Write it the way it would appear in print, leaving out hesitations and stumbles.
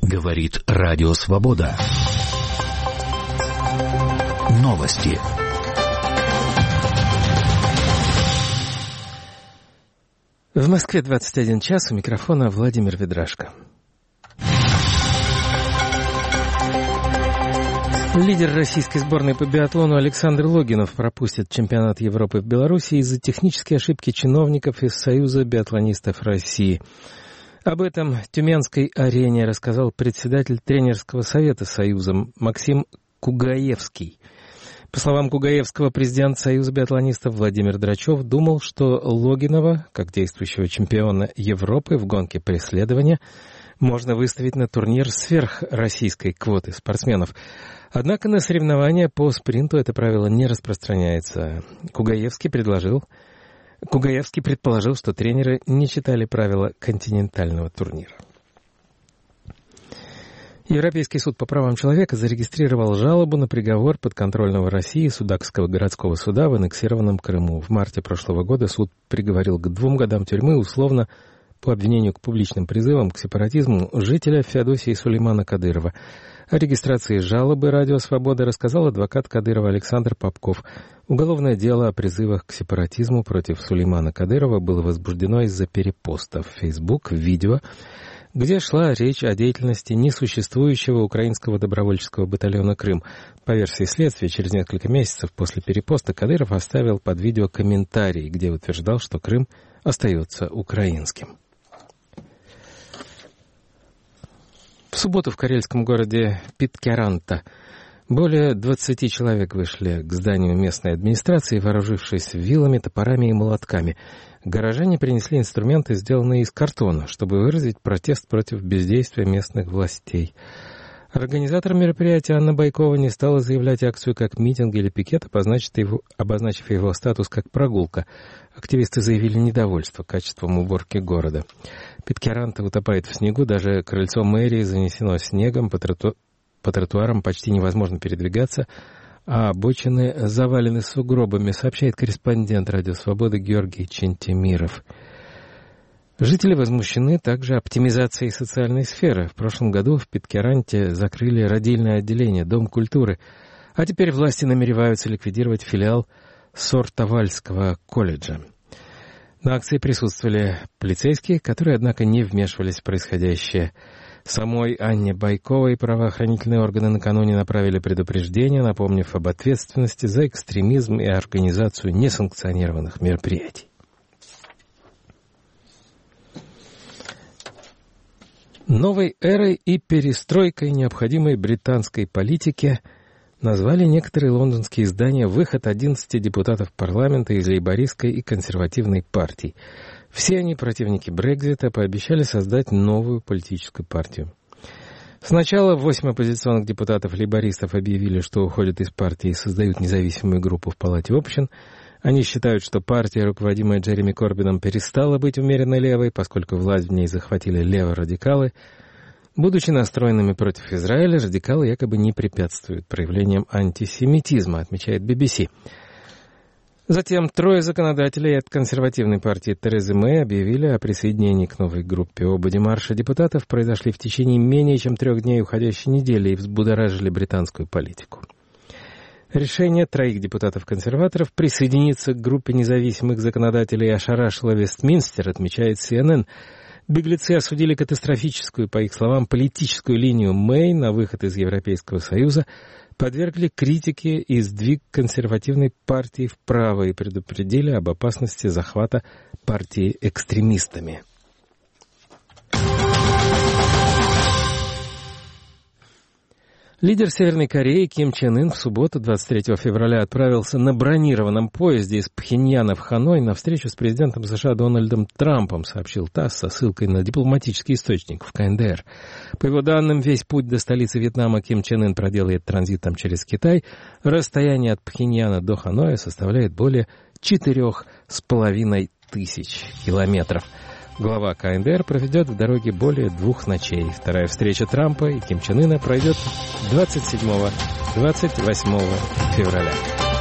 Говорит Радио Свобода. Новости. В Москве 21 час, у микрофона Владимир Ведрашко. Лидер российской сборной по биатлону Александр Логинов пропустит чемпионат Европы в Беларуси из-за технической ошибки чиновников из Союза биатлонистов России. Об этом Тюменской арене рассказал председатель тренерского совета Союза Максим Кугаевский. По словам Кугаевского, президент Союза биатлонистов Владимир Драчев думал, что Логинова, как действующего чемпиона Европы в гонке преследования, можно выставить на турнир сверхроссийской квоты спортсменов. Однако на соревнования по спринту это правило не распространяется. Кугаевский предположил, что тренеры не читали правила континентального турнира. Европейский суд по правам человека зарегистрировал жалобу на приговор подконтрольного России Судакского городского суда в аннексированном Крыму. В марте прошлого года суд приговорил к 2 годам тюрьмы условно по обвинению к публичным призывам к сепаратизму жителя Феодосии Сулеймана Кадырова. О регистрации жалобы «Радио Свобода» рассказал адвокат Кадырова Александр Попков. Уголовное дело о призывах к сепаратизму против Сулеймана Кадырова было возбуждено из-за перепоста в Facebook видео, где шла речь о деятельности несуществующего украинского добровольческого батальона «Крым». По версии следствия, через несколько месяцев после перепоста Кадыров оставил под видео комментарий, где утверждал, что Крым остается украинским. В субботу в карельском городе Питкяранта более 20 человек вышли к зданию местной администрации, вооружившись вилами, топорами и молотками. Горожане принесли инструменты, сделанные из картона, чтобы выразить протест против бездействия местных властей. Организатор мероприятия Анна Байкова не стала заявлять акцию как митинг или пикет, обозначив его статус как прогулка. Активисты заявили недовольство качеством уборки города. Питкяранта утопает в снегу, даже крыльцо мэрии занесено снегом, по тротуарам почти невозможно передвигаться, а обочины завалены сугробами, сообщает корреспондент «Радио Свобода» Георгий Чентемиров. Жители возмущены также оптимизацией социальной сферы. В прошлом году в Питкяранте закрыли родильное отделение, Дом культуры, а теперь власти намереваются ликвидировать филиал Сортавальского колледжа. На акции присутствовали полицейские, которые, однако, не вмешивались в происходящее. Самой Анне Байковой правоохранительные органы накануне направили предупреждение, напомнив об ответственности за экстремизм и организацию несанкционированных мероприятий. Новой эрой и перестройкой необходимой британской политики назвали некоторые лондонские издания выход 11 депутатов парламента из лейбористской и консервативной партий. Все они, противники Брексита, пообещали создать новую политическую партию. Сначала 8 оппозиционных депутатов лейбористов объявили, что уходят из партии и создают независимую группу в Палате общин. Они считают, что партия, руководимая Джереми Корбином, перестала быть умеренно левой, поскольку власть в ней захватили леворадикалы. Будучи настроенными против Израиля, радикалы якобы не препятствуют проявлениям антисемитизма, отмечает BBC. Затем 3 законодателей от консервативной партии Терезы Мэй объявили о присоединении к новой группе. Оба демарша депутатов произошли в течение менее чем 3 дней уходящей недели и взбудоражили британскую политику. Решение 3 депутатов-консерваторов присоединиться к группе независимых законодателей ошарашило Вестминстер, отмечает CNN. Беглецы осудили катастрофическую, по их словам, политическую линию Мэй на выход из Европейского Союза, подвергли критике и сдвиг консервативной партии вправо и предупредили об опасности захвата партии экстремистами. Лидер Северной Кореи Ким Чен Ын в субботу, 23 февраля, отправился на бронированном поезде из Пхеньяна в Ханой на встречу с президентом США Дональдом Трампом, сообщил ТАСС со ссылкой на дипломатический источник в КНДР. По его данным, весь путь до столицы Вьетнама Ким Чен Ын проделает транзитом через Китай. Расстояние от Пхеньяна до Ханоя составляет более 4500 километров. Глава КНДР проведет в дороге более 2 ночей. Вторая встреча Трампа и Ким Чен Ына пройдет 27-28 февраля.